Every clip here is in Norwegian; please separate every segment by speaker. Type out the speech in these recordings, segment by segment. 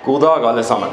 Speaker 1: God dag alle sammen.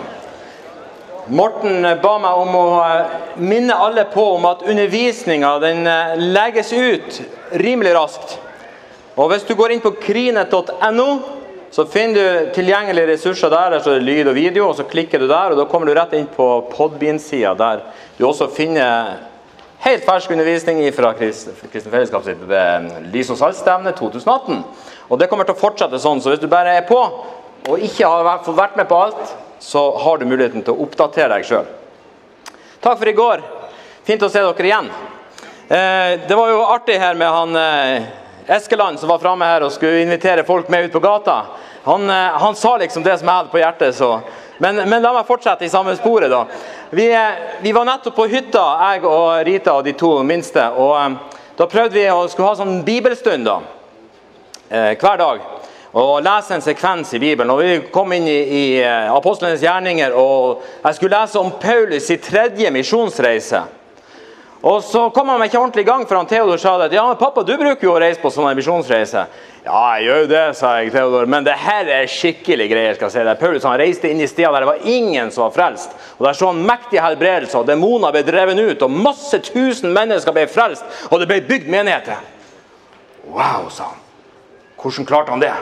Speaker 1: Morten ba meg om å minne alle på om at undervisningen den legges ut rimelig raskt. Og hvis du går inn på krinet.no, så finner du tilgjengelige ressurser der så er det lyd og video, og så klikker du der, og da kommer du rett inn på Podbean-siden, der du også finner helt fersk undervisning fra Kristen Fellesskap sitt Lys og Saltstevne 2018. Og det kommer til å fortsette sånn, så hvis du bare er på, og ikke har fått vært med på alt, så har du muligheten til å oppdatere deg selv. Takk for i går. Fint å se dere igjen. Det var jo artig her med han Eskeland som var fremme her og skulle invitere folk med ut på gata. Han sa liksom det som jeg hadde på hjertet, så. Men la meg fortsette i samme sporet da. Vi var nettopp på hytta, jeg og Rita og de to minste, og da prøvde vi å skulle ha sånn bibelstund da, hver dag. Og lese en sekvens i Bibelen, og vi kom inn i Apostlenes gjerninger, og jeg skulle lese om Paulus i 3. misjonsreise. Og så kom han ikke ordentlig i gang, for han Theodor sa det, ja, men pappa, du bruker jo å reise på sånne misjonsreise. Ja, jeg gjør jo det, sa jeg, Theodor, men det her er skikkelig greier, skal jeg si det. Paulus han reiste inn i steder der det var ingen som var frelst, og der så han mektige helbredelser, og demoner ble dreven ut, og masse tusen mennesker ble frelst, og det ble bygd menigheter. Wow, sa han. Hvordan klarte han det?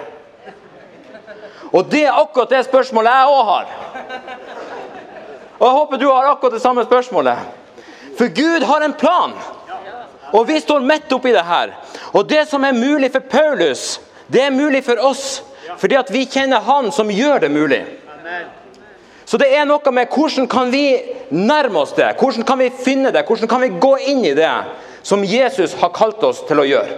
Speaker 1: Og det er akkurat det spørsmålet jeg også har. Og jeg håper du har akkurat det samme spørsmålet. For Gud har en plan. Og vi står midt oppi det her. Og det som er mulig for Paulus, det er mulig for oss. Fordi at vi kjenner han som gjør det mulig. Så det er noe med hvordan kan vi nærme oss det? Hvordan kan vi finne det? Hvordan kan vi gå inn i det som Jesus har kalt oss til å gjøre?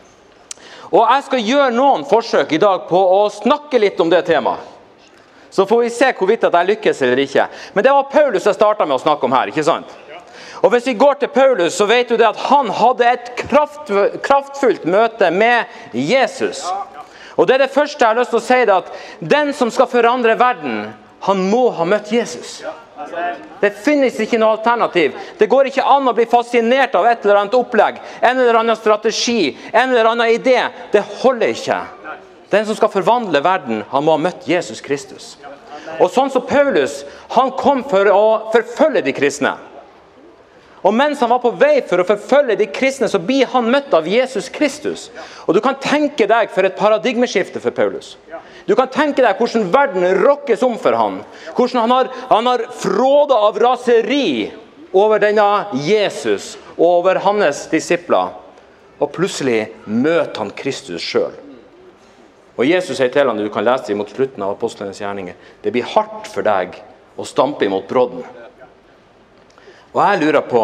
Speaker 1: Og jeg skal gjøre noen forsøk i dag på å snakke litt om det temaet. Så får vi se hvorvidt at jeg lykkes eller ikke. Men det var Paulus jeg startet med å snakke om her, ikke sant? Og hvis vi går til Paulus, så vet du det at han hadde et kraftfullt møte med Jesus. Og det er det første jeg har lyst til å si, det at den som skal forandre verden, han må ha møtt Jesus. Det finnes ikke noe alternativ. Det går ikke an å bli fascinert av et eller annet opplegg, en eller annen strategi, en eller annen idé. Det holder ikke. Den som skal forvandle verden, han må ha møtt Jesus Kristus. Og sånn som Paulus, han kom for å forfølge de kristne. Og mens han var på vei for å forfølge de kristne, så blir han møtt av Jesus Kristus. Og du kan tenke deg for et paradigmeskifte for Paulus. Du kan tenke deg hvordan verden rokkes om for han. Hvordan han har fråda av raseri over denne Jesus og over hans disipler. Og plutselig møter han Kristus selv. Og Jesus sier til han, du kan lese det mot slutten av Apostlenes gjerninger, det blir hardt for deg å stampe imot brodden. Og jeg lurer på,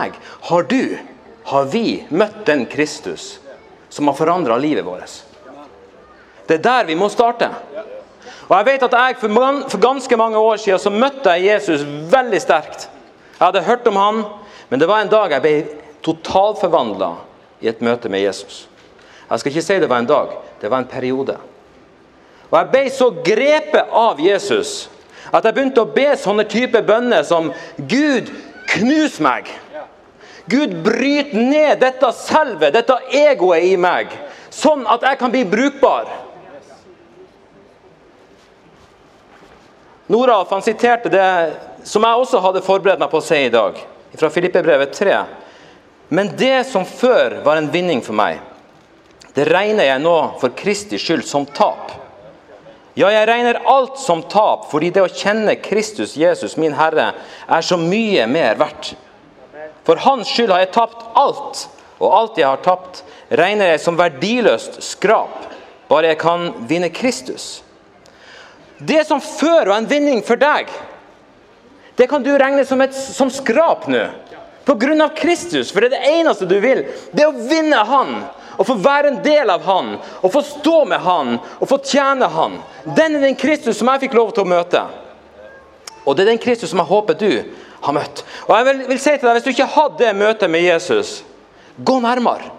Speaker 1: har vi møtt den Kristus som har forandret livet vårt? Det er der vi må starte. Og jeg vet at jeg for ganske mange år siden så møtte jeg Jesus veldig sterkt. Jeg hadde hørt om han, men det var en dag jeg ble totalforvandlet i et møte med Jesus. Jeg skal ikke si det var en dag, det var en periode. Og jeg ble så grepet av Jesus at jeg begynte å be sånne type bønner som Gud, knus meg. Gud, bryt ned dette selve, dette egoet i meg, sånn at jeg kan bli brukbar. Noralf, han siterte det som jeg også hadde forberedt meg på å si i dag, fra Filippebrevet 3. Men det som før var en vinning for meg, det regner jeg nå for Kristi skyld som tap. Ja, jeg regner alt som tap, fordi det å kjenne Kristus Jesus, min Herre, er så mye mer verdt. For hans skyld har jeg tapt alt, og alt jeg har tapt, regner jeg som verdiløst skrap, bare jeg kan vinne Kristus. Det som før var en vinning for deg, det kan du regne som skrap nå, på grunn av Kristus, for det er det eneste du vil. Det er å vinne han, og få være en del av han, og få stå med han, og få tjene han. Den er den Kristus som jeg fikk lov til å møte. Og det er den Kristus som jeg håper du har møtt. Og jeg vil si til deg, hvis du ikke hadde det møtet med Jesus, gå nærmere.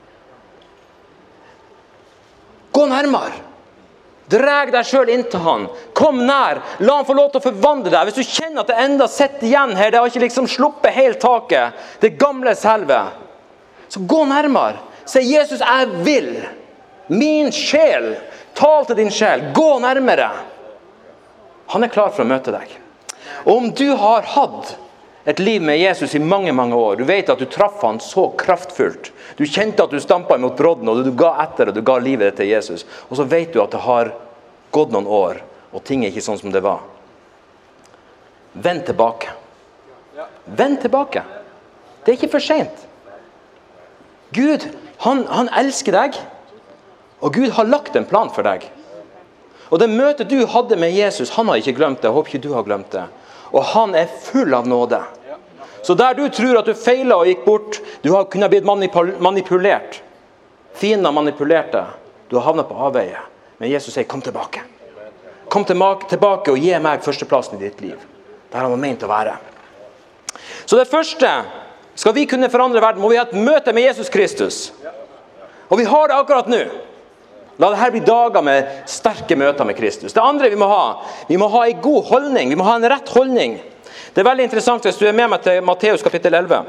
Speaker 1: Gå nærmere. Dreg deg selv inn til han. Kom nær. La han få lov til å forvandle deg. Hvis du kjenner at det enda sitter igjen her, det har ikke liksom sluppet helt taket, det gamle selve, så gå nærmere. Si, Jesus, jeg vil. Min sjel. Tal til din sjel. Gå nærmere. Han klar for å møte deg. Og om du har hatt et liv med Jesus i mange, mange år, du vet at du traff han så kraftfullt, du kjente at du stampet mot brodden, og du ga etter, og du ga livet ditt til Jesus, og så vet du at det har gått noen år, og ting ikke sånn som det var. Vend tilbake. Vend tilbake. Det ikke for sent. Gud, han elsker deg, og Gud har lagt en plan for deg. Og det møtet du hadde med Jesus, han har ikke glemt det, jeg håper ikke du har glemt det. Og han full av nåde. Så der du tror at du feilet og gikk bort, du har kunnet blitt manipulert. Fienden har manipulert deg. Du har havnet på avveie. Men Jesus sier, kom tilbake. Kom tilbake og gi meg førsteplassen i ditt liv. Der han var ment å være. Så det første, skal vi kunne forandre verden, må vi ha et møte med Jesus Kristus. Og vi har det akkurat nå. La det her bli dager med sterke møter med Kristus. Det andre vi må ha en god holdning. Vi må ha en rett holdning. Det veldig interessant hvis du med meg til Matteus kapittel 11.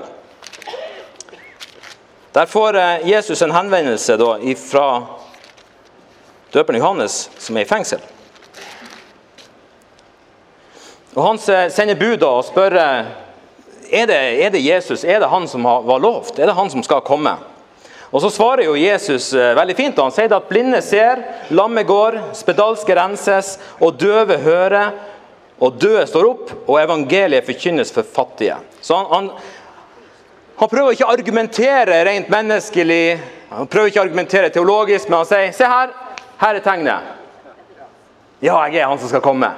Speaker 1: Der får Jesus en henvendelse da, fra døperen Johannes, som i fengsel. Og han sender bud og spør, er det Jesus, er det han som var lovt? Er det han som skal komme? Og så svarer jo Jesus veldig fint, og han sier at blinde ser, lamme går, spedalske renses, og døve hører, og døde står opp, og evangeliet forkynnes for fattige. Så han prøver ikke å argumentere rent menneskelig, han prøver ikke å argumentere teologisk, men han sier, se her tegnet. Ja, jeg han som skal komme.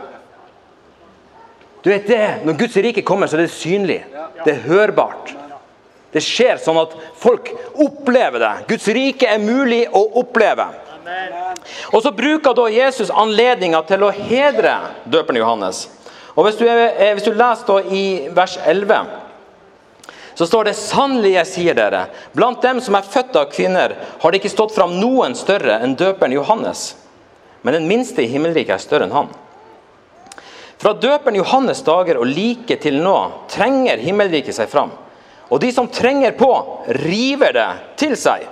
Speaker 1: Du vet det, når Guds rike kommer, så er det synlig. Det hørbart. Det skjer sånn at folk opplever det. Guds rike mulig å oppleve. Og så bruker da Jesus anledningen til å hedre døperen Johannes. Og hvis du leser da i vers 11, så står det, sannelig jeg sier dere, blant dem som født av kvinner, har det ikke stått fram noen større enn døperen Johannes. Men den minste i himmelriket større enn han. Fra døperen Johannes dager og like til nå, trenger himmelriket seg fram. Og de som trenger på, river det til seg.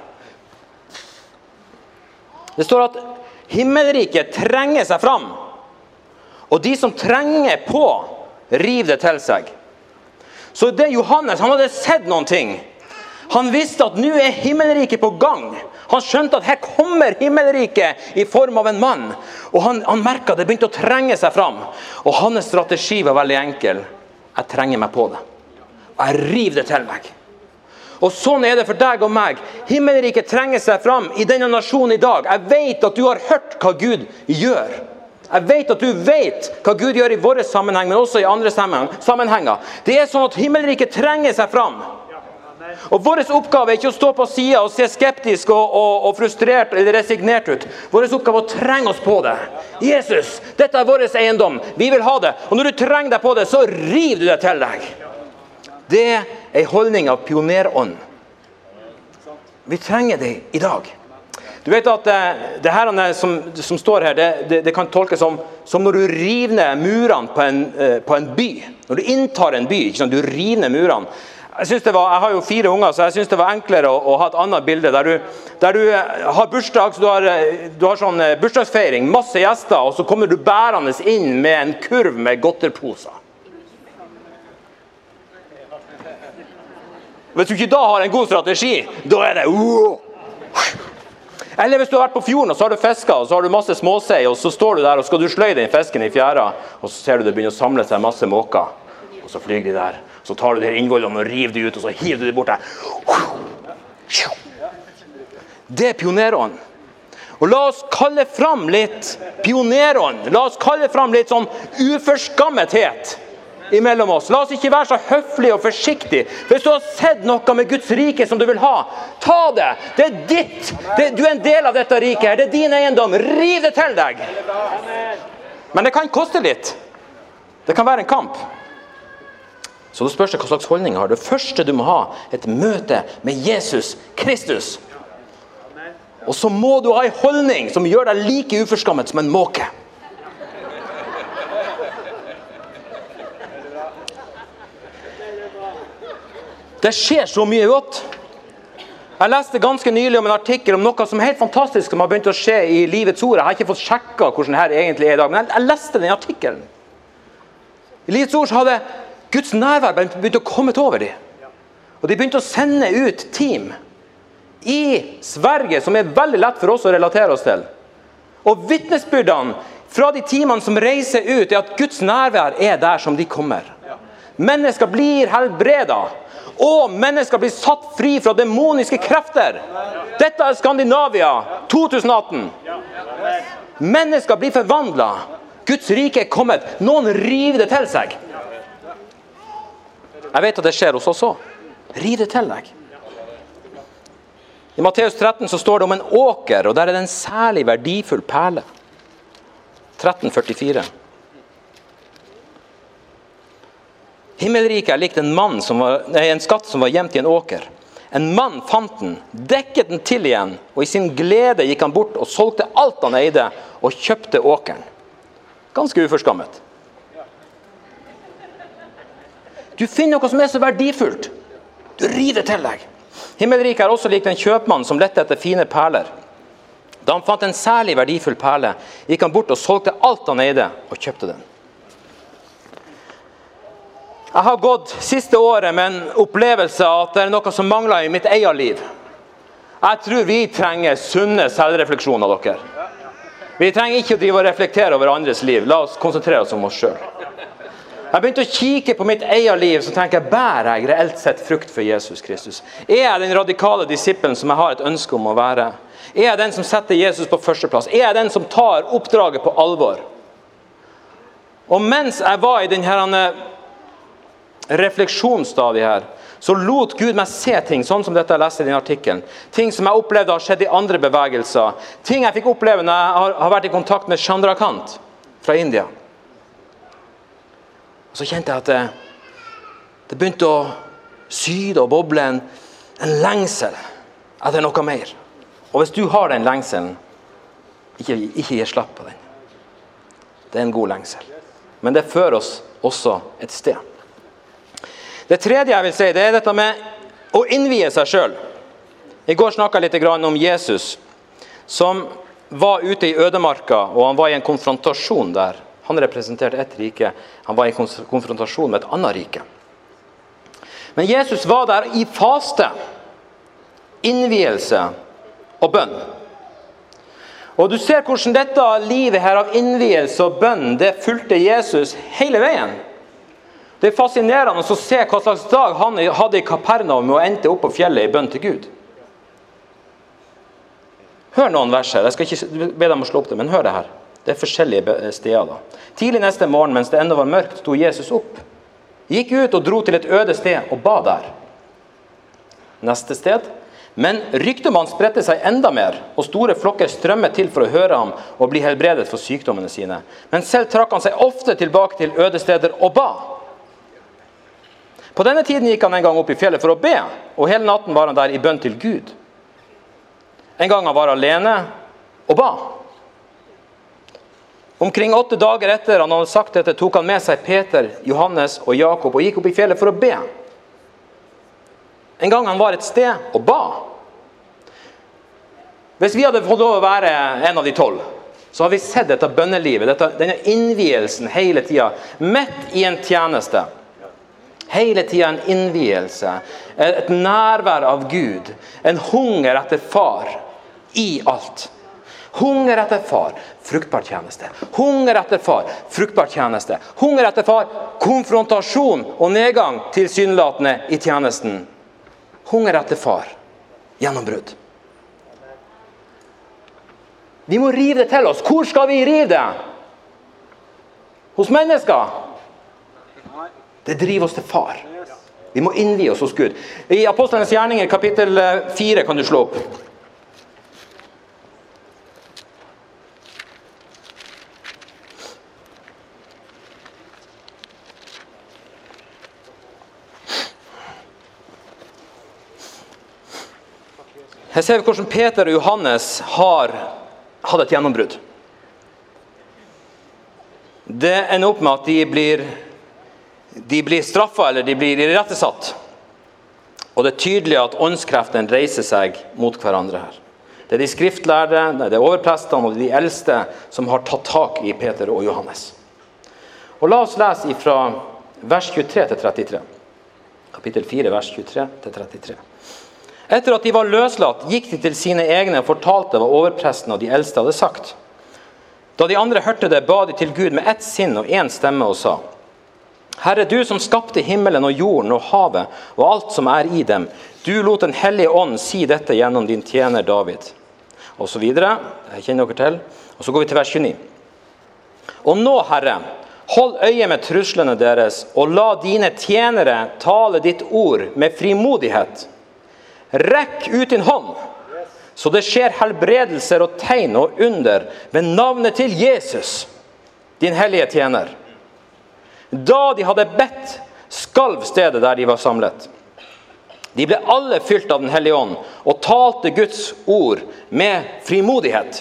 Speaker 1: Det står at himmelriket trenger seg fram. Og de som trenger på, river det til seg. Så det Johannes, han hadde sett noen ting. Han visste at nå himmelriket på gang. Han skjønte at her kommer himmelriket i form av en mann. Og han merket at det begynte å trenge seg fram. Og hans strategi var veldig enkel. Jeg trenger meg på det. Og jeg river det til meg. Og sånn det for deg og meg. Himmelriket trenger seg fram i denne nasjonen i dag. Jeg vet at du har hørt hva Gud gjør. Jeg vet at du vet hva Gud gjør i våre sammenheng, men også i andre sammenhenger. Det sånn at himmelriket trenger seg fram. Og vår oppgave ikke å stå på siden og se skeptisk og frustrert eller resignert ut. Vår oppgave å trenge oss på det. Jesus, dette vår eiendom. Vi vil ha det. Og når du trenger deg på det, så river du det til deg. Det en holdning av pionerånd. Vi trenger det i dag. Du vet at det her som står her, det kan tolkes som når du river ned murene på en by. Når du inntar en by, ikke sant? Du river ned murene. Jeg har jo 4 unger, så jeg synes det var enklere å ha et annet bilde, der du har bursdag, så du har sånn bursdagsfeiring, masse gjester, og så kommer du bærende inn med en kurv med godterposer. Hvis du ikke da har en god strategi, da det Eller hvis du har vært på fjorden, og så har du fisket, og så har du masse småsei, og så står du der, og skal du sløy den fisken i fjæra, og så ser du det begynner å samle seg masse måker, og så flyger de der. Så tar du de innvollene og river de ut, og så hiver du de bort der. Det pionerånd. Og la oss kalle fram litt pionerånd. La oss kalle fram litt sånn uforskammethet imellom oss. La oss ikke være så høflige og forsiktige. Hvis du har sett noe med Guds rike som du vil ha, ta det. Det ditt. Du en del av dette riket her. Det din eiendom. Riv det til deg. Men det kan koste litt. Det kan være en kamp. Så da spørs det hva slags holdning har. Det første du må ha, et møte med Jesus Kristus. Og så må du ha en holdning som gjør deg like uforskammet som en måke. Det skjer så mye godt. Jeg leste ganske nylig om en artikkel om noe som er helt fantastisk som har begynt å skje i livets ord. Jeg har ikke fått sjekket hvordan det her egentlig er i dag, men jeg leste den artikkelen. I Livets Ord så hadde Guds nærvær begynt å komme over dem. Og de begynte å sende ut team i Sverige, som veldig lett for oss å relatere oss til. Og vitnesbyrdene fra de teamene som reiser ut, at Guds nærvær der som de kommer. Mennesker blir helbredet, og mennesker blir satt fri fra demoniske krefter. Dette Skandinavia 2018. Mennesker blir forvandlet. Guds rike kommet. Noen river det til seg. Jeg vet at det skjer hos oss også. Riv det til deg. I Matteus 13 så står det om en åker, og der det en særlig verdifull perle. 13:44. Himmelriket likt en skatt som var gjemt i en åker. En mann fant den, dekket den til igjen, og i sin glede gikk han bort og solgte alt han eide, og kjøpte åkeren. Ganske uforskammet. Du finner noe som så verdifullt. Du river det til deg. Himmelriket også likt en kjøpmann som lette etter fine perler. Da han fant en særlig verdifull perle, gikk han bort og solgte alt han eide, og kjøpte den. Jeg har gått siste året med en opplevelse at det noe som mangler i mitt eget liv. Jeg tror vi trenger sunne selvrefleksjoner av dere. Vi trenger ikke å drive og reflektere over andres liv. La oss konsentrere oss om oss selv. Jeg begynte å kikke på mitt eget liv, så tenker jeg, bærer jeg reelt sett frukt for Jesus Kristus? Jeg den radikale disippelen som jeg har et ønske om å være? Jeg den som setter Jesus på førsteplass? Jeg den som tar oppdraget på alvor? Og mens jeg var i denne refleksjonsstadiet her, så lot Gud meg se ting, sånn som dette jeg leste i denne artikkelen. Ting som jeg opplevde har skjedd i andre bevegelser. Ting jeg fikk oppleve når jeg har vært i kontakt med Chandrakant fra India. Og så kjente jeg at det begynte å syde og boble en lengsel etter noe mer. Og hvis du har den lengselen, ikke gi slapp på den. Det en god lengsel. Men det fører oss også et sted. Det tredje jeg vil si, det dette med å innvie seg selv. I går snakket jeg litt om Jesus, som var ute i ødemarka, og han var i en konfrontasjon der. Han representerte et rike, han var i konfrontasjon med et annet rike. Men Jesus var der i faste, innvielse og bønn. Og du ser hvordan dette livet her av innvielse og bønn, det fulgte Jesus hele veien. Det fascinerende å se hva slags dag han hadde i Kapernaum og endte opp på fjellet i bønn til Gud. Hør noen vers her, jeg skal ikke be dem å slå opp det, men hør det her. Det forskjellige steder da. Tidlig neste morgen, mens det enda var mørkt, sto Jesus opp. Gikk ut og dro til et øde sted og ba der. Neste sted. Men ryktet om han spredte seg enda mer, og store flokker strømmet til for å høre ham og bli helbredet for sykdommene sine. Men selv trakk han seg ofte tilbake til øde steder og ba. På denne tiden gikk han en gang opp i fjellet for å be, og hele natten var han der i bønn til Gud. En gang han var alene og ba. Omkring 8 dager etter han hadde sagt dette, tok han med seg Peter, Johannes og Jakob og gikk opp i fjellet for å be. En gang han var et sted og ba. Hvis vi hadde fått lov å være en av de 12, så har vi sett dette bønnelivet, denne innvielsen hele tiden, midt i en tjeneste. Hele tiden en innvielse, et nærvær av Gud, en hunger etter far i alt. Hunger etter far, fruktbar tjeneste. Hunger etter far, fruktbar tjeneste. Hunger etter far, konfrontasjon og nedgang tilsynelatende i tjenesten. Hunger etter far, gjennombrudd. Vi må rive det til oss. Hvor skal vi rive det? Hos mennesker? Det driver oss til far. Vi må innvie oss hos Gud. I Apostlenes gjerninger, kapittel 4, kan du slå opp. Her ser vi hvordan Peter og Johannes har hatt et gjennombrudd. Det ender opp med at de blir straffet, eller de blir irettesatt. Og det tydelig at åndskreften reiser seg mot hverandre her. Det de skriftlærde, det overprestene og de eldste som har tatt tak i Peter og Johannes. Og la oss lese fra vers 23 til 33. Kapittel 4, vers 23 til 33. Etter at de var løslatt, gikk de til sine egne og fortalte hva overpresten og de eldste hadde sagt. Da de andre hørte det, ba de til Gud med ett sinn og en stemme og sa: Herre, du som skapte himmelen og jorden og havet og alt som i dem, du lot den hellige ånd si dette gjennom din tjener David. Og så videre, jeg kjenner dere til. Og så går vi til vers 29. Og nå, Herre, hold øye med truslene deres, og la dine tjenere tale ditt ord med frimodighet. Rekk ut din hånd, så det skjer helbredelser og tegn og under ved navnet til Jesus, din hellige tjener. Da de hadde bedt, skalv stedet der de var samlet. De ble alle fylt av den hellige ånd, og talte Guds ord med frimodighet.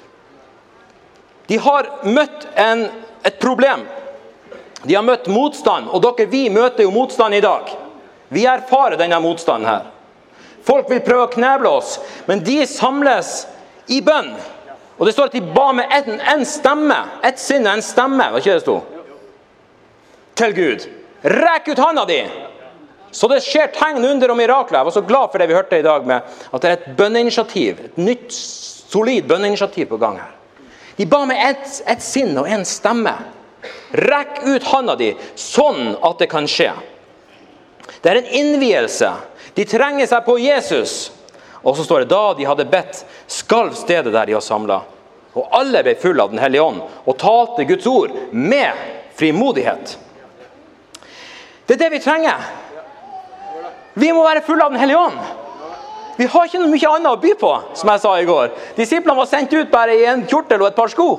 Speaker 1: De har møtt et problem. De har møtt motstand, og vi møter jo motstand i dag. Vi erfarer denne motstanden her. Folk vil prøve å kneble oss, men de samles i bønn. Og det står at de ba med en stemme, et sinn og en stemme, hva ikke det stod? Til Gud. Rekk ut hånda di! Så det skjer tegn, under og mirakler. Jeg var så glad for det vi hørte i dag med at det et bønneinitiativ, et nytt, solid bønneinitiativ på gang her. De ba med et sinn og en stemme. Rekk ut hånda di, sånn at det kan skje. Det en innvielse. De trenger seg på Jesus. Og så står det, da de hadde bedt, skalv stedet der de var samlet. Og alle ble full av den hellige ånd, og talte Guds ord med frimodighet. Det det vi trenger. Vi må være full av den hellige ånd. Vi har ikke noe mye annet å by på, som jeg sa i går. Disiplene var sendt ut bare i en kjortel og et par sko.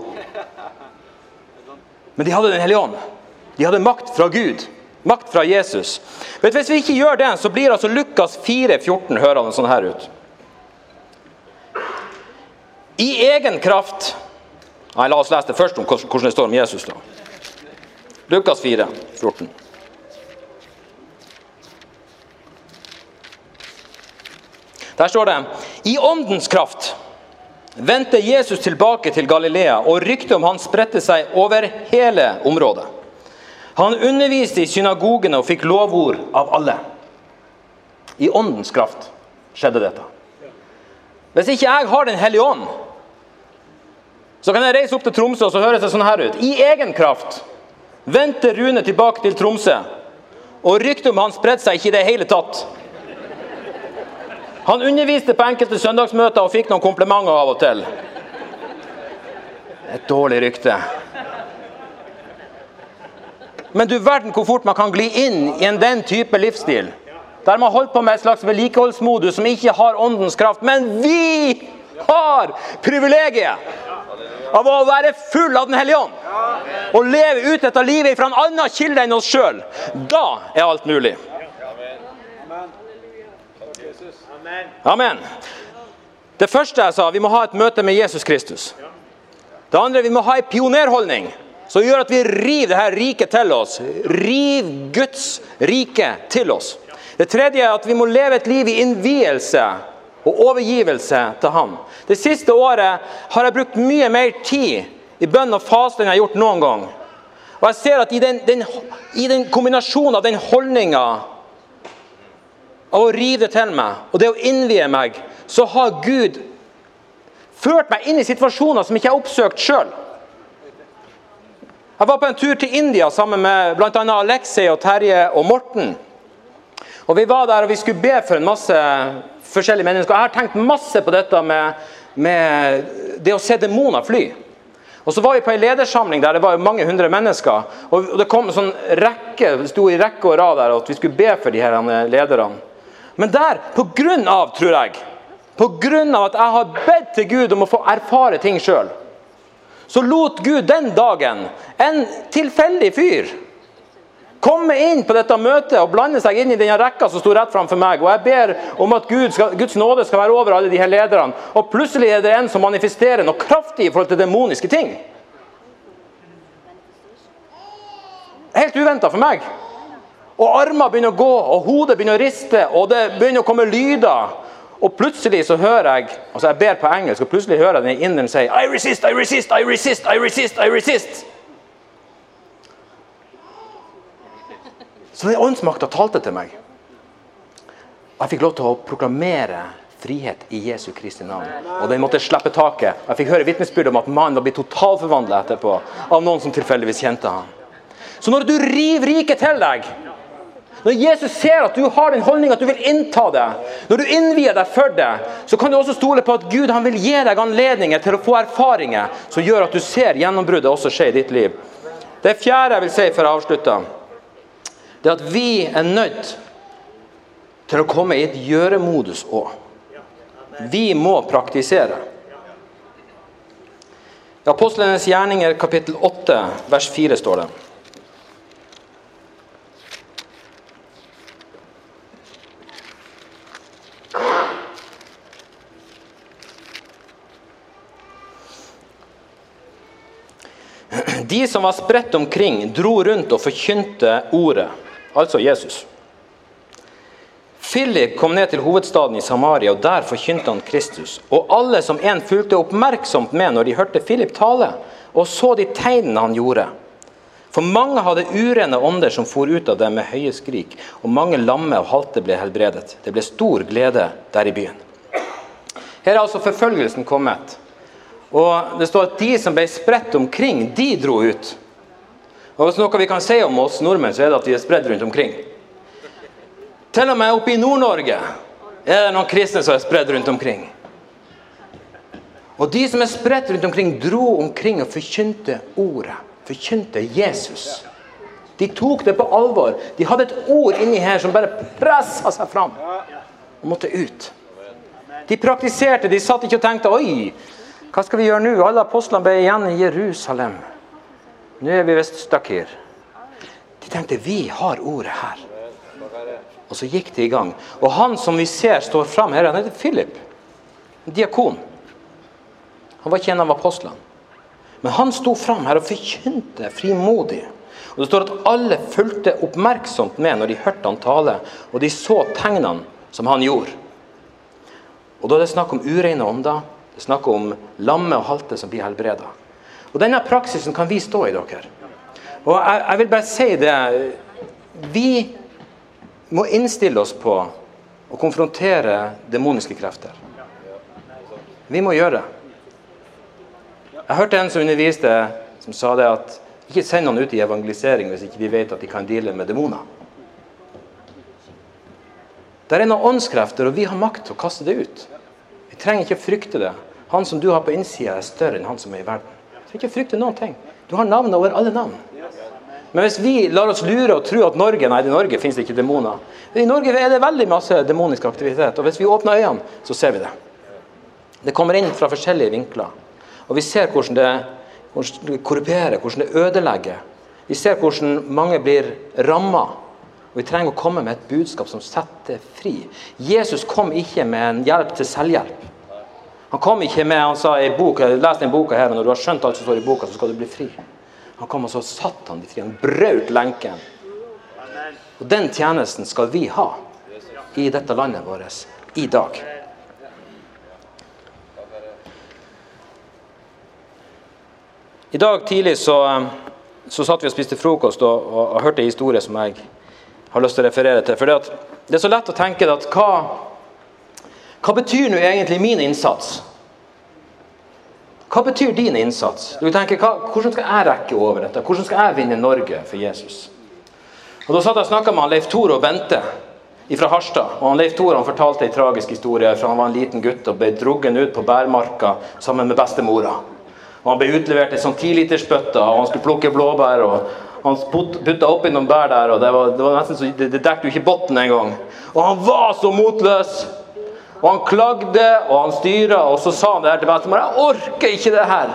Speaker 1: Men de hadde den hellige ånd. De hadde makt fra Gud. Makt fra Jesus. Vet du, hvis vi ikke gjør det, så blir altså Lukas 4,14 hørende sånn her ut. I egen kraft. Nei, la oss lese det først om hvordan det står om Jesus da. Lukas 4,14. Der står det: I åndens kraft vendte Jesus tilbake til Galilea, og ryktet om han spredte seg over hele området. Han underviste i synagogene og fikk lovord av alle. I åndens kraft skjedde dette. Hvis ikke jeg har den hellige ånd, så kan jeg reise opp til Tromsø, og så høres det sånn her ut. I egen kraft vendte Rune tilbake til Tromsø, og ryktet om han spredte seg ikke i det hele tatt. Han underviste på enkelte søndagsmøter og fikk noen komplimenter av og til. Et dårlig rykte. Men du verden hvor fort man kan gli inn i den type livsstil. Der man holdt på med et slags vedlikeholdsmodus som ikke har åndens kraft. Men vi har privilegiet av å være full av den hellige ånd. Og leve ut dette livet fra en annen kilde enn oss selv. Da alt mulig. Amen. Det første jeg sa, vi må ha et møte med Jesus Kristus. Det andre, vi må ha en pionerholdning som gjør at vi river det her riket til oss. Riv Guds rike til oss. Det tredje er at vi må leve et liv i innvielse og overgivelse til ham. Det siste året har jeg brukt mye mer tid i bønn og faste enn jeg har gjort noen gang. Og jeg ser at i den kombinasjonen av den holdningen av å rive det til meg, og det å innvie meg, så har Gud ført meg inn i situasjoner som ikke jeg har oppsøkt selv. Jeg var på en tur til India sammen med blant annet Alexei og Terje og Morten. Og vi var der, og vi skulle be for en masse forskjellige mennesker. Jeg har tenkt masse på dette med det å se demoner fly. Og så var vi på en ledersamling der det var mange hundre mennesker, og det kom en sånn rekke, det sto i rekke og rad der, at vi skulle be for de her lederne. Men der, på grunn av, tror jeg, på grunn av at jeg har bedt til Gud om å få erfare ting selv, så lot Gud den dagen en tilfeldig fyr komme inn på dette møtet og blande seg inn i denne rekka som stod rett framfor meg. Og jeg ber om at Guds nåde skal være over alle de her lederne. Og plutselig er det en som manifesterer noe kraftig i forhold til demoniske ting. Helt uventet for meg. Og armer begynner å gå, og hodet begynner å riste, og det begynner å komme lyder. Og plutselig så hører jeg, altså jeg ber på engelsk, og plutselig hører jeg den inderen si, I resist, I resist, I resist, I resist, I resist. Så den åndsmakta talte til meg. Jeg fikk lov til å proklamere frihet i Jesu Kristi navn. Og den måtte slippe taket. Jeg fikk høre vitnesbyrd om at mannen var blitt totalforvandlet etterpå av noen som tilfeldigvis kjente han. Så når du river riket til deg, når Jesus ser at du har den holdningen at du vil innta det, når du innvier deg for det, så kan du også stole på at Gud han vil gi deg anledninger til å få erfaringer som gjør at du ser gjennombruddet også skje i ditt liv. Det fjerde jeg vil si før jeg avslutter, det er at vi er nødt til å komme i et gjøremodus også. Vi må praktisere. I Apostlenes gjerninger kapittel 8, vers 4 står det. De som var spredt omkring dro rundt og forkynte ordet, altså Jesus. Philip kom ned til hovedstaden i Samaria, og der forkynte han Kristus. Og alle som en fulgte oppmerksomt med når de hørte Philip tale, og så de tegnene han gjorde. For mange hadde urene ånder som for ut av dem med høye skrik, og mange lamme og halte ble helbredet. Det ble stor glede der i byen. Her er altså forfølgelsen kommet. Og det står at de som ble spredt omkring, de dro ut. Og hvis noe vi kan si om oss nordmenn, så er det at vi er spredt rundt omkring. Til og med oppe i Nord-Norge er det noen kristne som er spredt rundt omkring. Og de som er spredt rundt omkring, dro omkring og forkynte ordet. Forkynte Jesus. De tok det på alvor. De hadde et ord inni her som bare presset seg fram. Og måtte ut. De praktiserte, de satt ikke og tenkte, oi, hva skal vi gjøre nå? Alle apostlene ble igjen i Jerusalem. Nå er vi vist stuck her. De tenkte, vi har ordet her. Og så gikk de i gang. Og han som vi ser står frem her, han heter Philip. En diakon. Han var ikke en av apostlene. Men han stod frem her og forkynte frimodig. Og det står at alle fulgte oppmerksomt med når de hørte han tale, og de så tegnene som han gjorde. Og da er det snakk om ureine ånder, det er snakk om lamme og halte som blir helbredet. Og denne praksisen kan vi stå i, dere. Og jeg vil bare si det, vi må innstille oss på å konfrontere demoniske krefter. Vi må gjøre det. Jeg hørte en som underviste, som sa det at ikke send noen ut i evangelisering hvis ikke de vet at de kan deale med demoner. Det er noen åndskrefter, og vi har makt til å kaste det ut. Vi trenger ikke å frykte det. Han som du har på innsida er større enn han som er i verden. Du trenger ikke frykte noen ting. Du har navnet over alle navn. Men hvis vi lar oss lure og tro at i Norge finnes det ikke demoner. I Norge er det veldig masse demonisk aktivitet, og hvis vi åpner øynene, så ser vi det. Det kommer inn fra forskjellige vinkler. Og vi ser hvordan det korruperer, hvordan det ødelegger. Vi ser hvordan mange blir rammet. Og vi trenger å komme med et budskap som setter fri. Jesus kom ikke med en hjelp til selvhjelp. Han kom ikke med, han sa i bok, jeg leste en boka her, og når du har skjønt alt som står i boka, så skal du bli fri. Han kom og så satt han de fri, han brøt lenken. Og den tjenesten skal vi ha i dette landet vårt i dag. I dag tidlig så satt vi og spiste frokost og hørte en historie som jeg har lyst til å referere til. For det er så lett å tenke at hva betyr nå egentlig min innsats? Hva betyr din innsats? Du tenker, hvordan skal jeg rekke over dette? Hvordan skal jeg vinne Norge for Jesus? Og da satt jeg og snakket med Leif Tore og Bente fra Harstad. Og Leif Tore han fortalte en tragisk historie fra han var en liten gutt og ble druggen ut på bærmarka sammen med bestemora. Og han ble utlevert i sånn 10-litersbøtta, og han skulle plukke blåbær, og han puttet oppi noen bær der, og det var nesten så det dekket jo ikke botten en gang. Og han var så motløs, og han klagde, og han styret, og så sa han det her til bestemora, jeg orker ikke det her.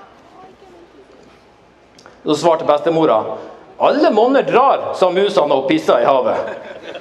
Speaker 1: Så svarte bestemora, alle monner drar, sa musene og pissa i havet.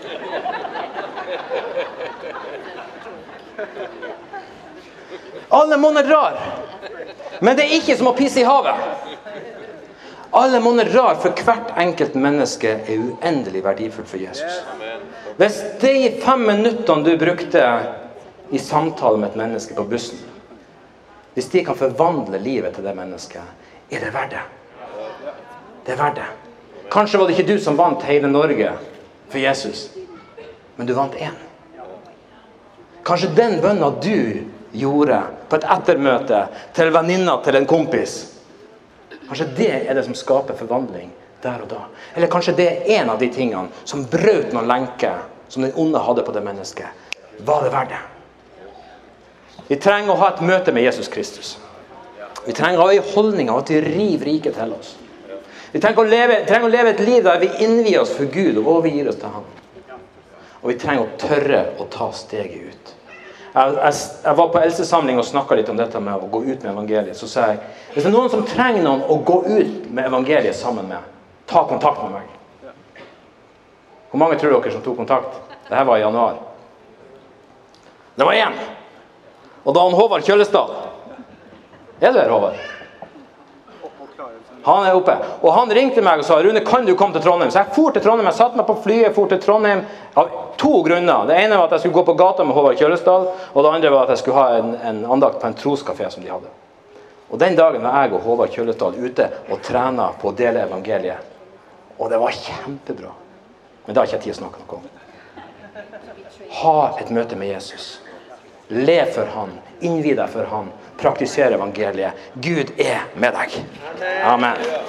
Speaker 1: Alle monner drar. Men det er ikke som å pisse i havet. Alle monner drar, for hvert enkelt menneske er uendelig verdifullt for Jesus. Hvis de 5 minuttene du brukte i samtale med et menneske på bussen, hvis de kan forvandle livet til det mennesket, er det verdt det. Det er verdt det. Kanskje var det ikke du som vant hele Norge for Jesus, men du vant en. Kanskje den bønnen du gjorde på et ettermøte til venninna til en kompis, kanskje det det som skaper forvandling der og da. Eller kanskje det en av de tingene som brøt noen lenker som den onde hadde på det mennesket. Var det verdt det? Vi trenger å ha et møte med Jesus Kristus. Vi trenger å ha en holdning av at vi river riket til oss. Vi trenger å leve et liv der vi innvier oss for Gud og overgir oss til Han. Og vi trenger å tørre å ta steget ut. Jeg var på Elsesamling og snakket litt om dette med å gå ut med evangeliet. Så sa jeg, hvis det noen som trenger noen å gå ut med evangeliet sammen med, ta kontakt med meg. Hvor mange tror dere som tok kontakt? Dette var i januar. Det var en. Og da han Håvard Kjøllestad. Du her, Håvard? Han oppe. Og han ringte meg og sa, Rune, kan du komme til Trondheim? Så jeg for til Trondheim. Jeg satt meg på flyet, for til Trondheim av 2 grunner. Det ene var at jeg skulle gå på gata med Håvard Kjøllestad, og det andre var at jeg skulle ha en andakt på en troskafé som de hadde. Og den dagen var jeg og Håvard Kjøllestad ute og trenet på å dele evangeliet. Og det var kjempebra. Men det har ikke jeg tid å snakke noe om. Ha et møte med Jesus. Le for Han, innvi deg for Han, praktisere evangeliet. Gud med deg. Amen.